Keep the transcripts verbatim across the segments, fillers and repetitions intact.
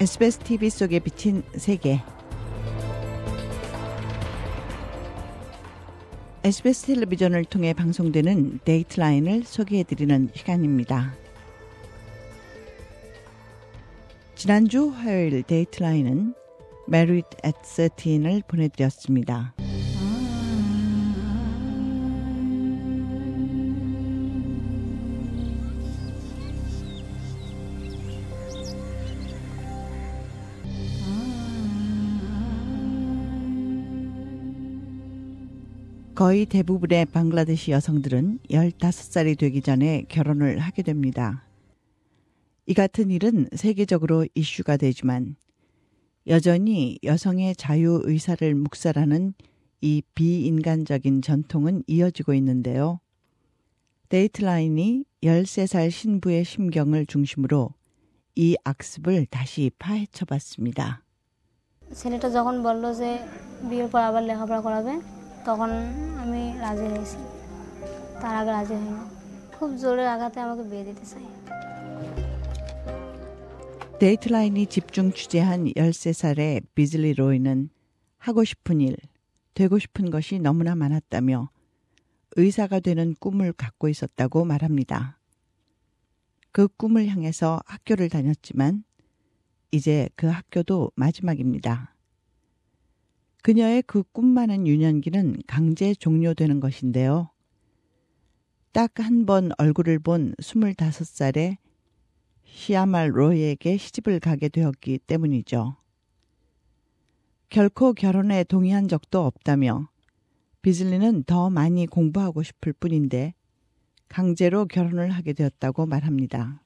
에스비에스 티비 속에 비친 세계. 에스비에스 텔레비전을 통해 방송되는 데이트라인을 소개해드리는 시간입니다. 지난주 화요일 데이트라인은 Married at thirteen을 보내드렸습니다. 거의 대부분의 방글라데시 여성들은 열다섯 살이 되기 전에 결혼을 하게 됩니다. 이 같은 일은 세계적으로 이슈가 되지만 여전히 여성의 자유의사를 묵살하는 이 비인간적인 전통은 이어지고 있는데요. 데이트라인이 열세 살 신부의 심경을 중심으로 이 악습을 다시 파헤쳐봤습니다. ছেলেটা যখন বলল যে বিয়ের পর আবার লেখাপড়া করাবে তখন আমি রাজি হয়েছি। তার আগে রাজি হইনি। খুব জোরে আঘাতে আমাকে বিয়ে দিতে চাই। 데이트라인이 집중 취재한 열세 살의 비즐리 로이는 하고 싶은 일, 되고 싶은 것이 너무나 많았다며 의사가 되는 꿈을 갖고 있었다고 말합니다. 그 꿈을 향해서 학교를 다녔지만 이제 그 학교도 마지막입니다. 그녀의 그 꿈 많은 유년기는 강제 종료되는 것인데요. 딱 한 번 얼굴을 본 스물다섯 살의 시아말 로이에게 시집을 가게 되었기 때문이죠. 결코 결혼에 동의한 적도 없다며 비즐리는 더 많이 공부하고 싶을 뿐인데 강제로 결혼을 하게 되었다고 말합니다.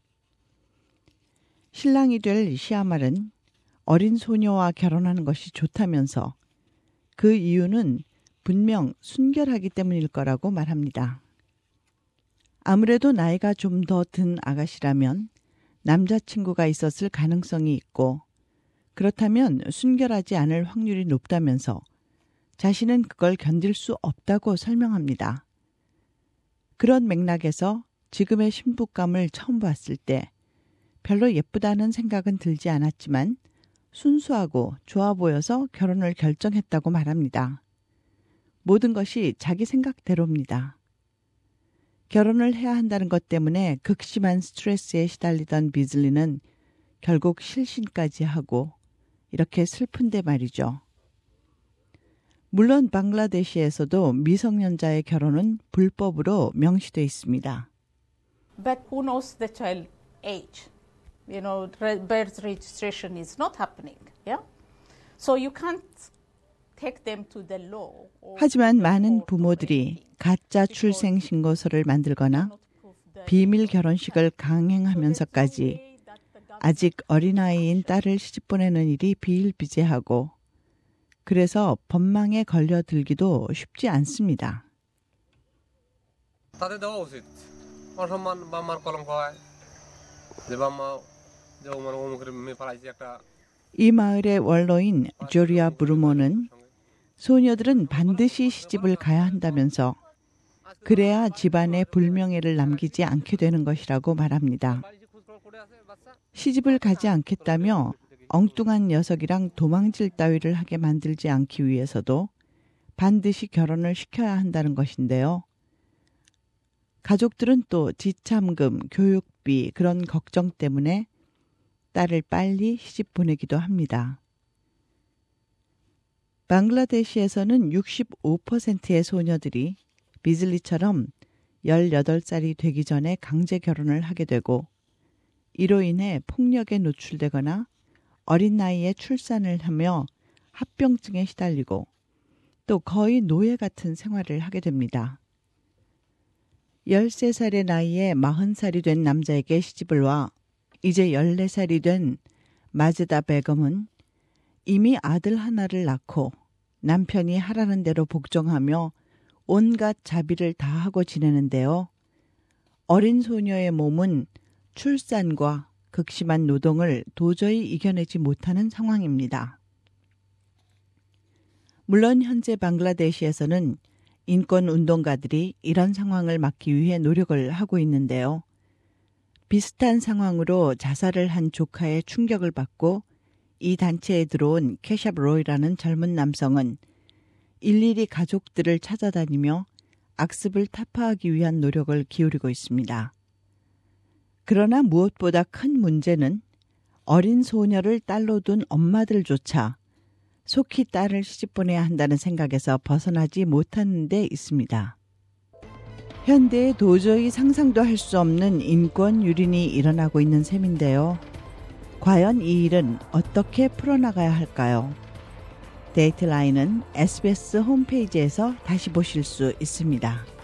신랑이 될 시아말은 어린 소녀와 결혼하는 것이 좋다면서 그 이유는 분명 순결하기 때문일 거라고 말합니다. 아무래도 나이가 좀 더 든 아가씨라면 남자친구가 있었을 가능성이 있고 그렇다면 순결하지 않을 확률이 높다면서 자신은 그걸 견딜 수 없다고 설명합니다. 그런 맥락에서 지금의 신부감을 처음 봤을 때 별로 예쁘다는 생각은 들지 않았지만 순수하고 좋아 보여서 결혼을 결정했다고 말합니다. 모든 것이 자기 생각대로입니다. 결혼을 해야 한다는 것 때문에 극심한 스트레스에 시달리던 비즐리는 결국 실신까지 하고 이렇게 슬픈데 말이죠. 물론 방글라데시에서도 미성년자의 결혼은 불법으로 명시되어 있습니다. But who knows the child age? You know, birth registration is not happening. Yeah? So you can't take them to the law. 하지만 많은 부모들이 가짜 출생 신고서를 만들거나 비밀 결혼식을 강행하면서까지 아직 어린아이인 딸을 시집 보내는 일이 비일비재하고 그래서 법망에 걸려들기도 쉽지 않습니다. 이 마을의 원로인 조리아 브루모는 소녀들은 반드시 시집을 가야 한다면서 그래야 집안에 불명예를 남기지 않게 되는 것이라고 말합니다. 시집을 가지 않겠다며 엉뚱한 녀석이랑 도망질 따위를 하게 만들지 않기 위해서도 반드시 결혼을 시켜야 한다는 것인데요. 가족들은 또 지참금, 교육비 그런 걱정 때문에 딸을 빨리 시집 보내기도 합니다. 방글라데시에서는 육십오 퍼센트의 소녀들이 비즐리처럼 열여덟 살이 되기 전에 강제 결혼을 하게 되고 이로 인해 폭력에 노출되거나 어린 나이에 출산을 하며 합병증에 시달리고 또 거의 노예 같은 생활을 하게 됩니다. 열세 살의 나이에 마흔 살이 된 남자에게 시집을 와 이제 열네 살이 된 마제다 베검은 이미 아들 하나를 낳고 남편이 하라는 대로 복종하며 온갖 자비를 다하고 지내는데요. 어린 소녀의 몸은 출산과 극심한 노동을 도저히 이겨내지 못하는 상황입니다. 물론 현재 방글라데시에서는 인권운동가들이 이런 상황을 막기 위해 노력을 하고 있는데요. 비슷한 상황으로 자살을 한 조카의 충격을 받고 이 단체에 들어온 캐샵 로이라는 젊은 남성은 일일이 가족들을 찾아다니며 악습을 타파하기 위한 노력을 기울이고 있습니다. 그러나 무엇보다 큰 문제는 어린 소녀를 딸로 둔 엄마들조차 속히 딸을 시집보내야 한다는 생각에서 벗어나지 못하는 데 있습니다. 현대에 도저히 상상도 할 수 없는 인권 유린이 일어나고 있는 셈인데요. 과연 이 일은 어떻게 풀어나가야 할까요? 데이트라인은 에스비에스 홈페이지에서 다시 보실 수 있습니다.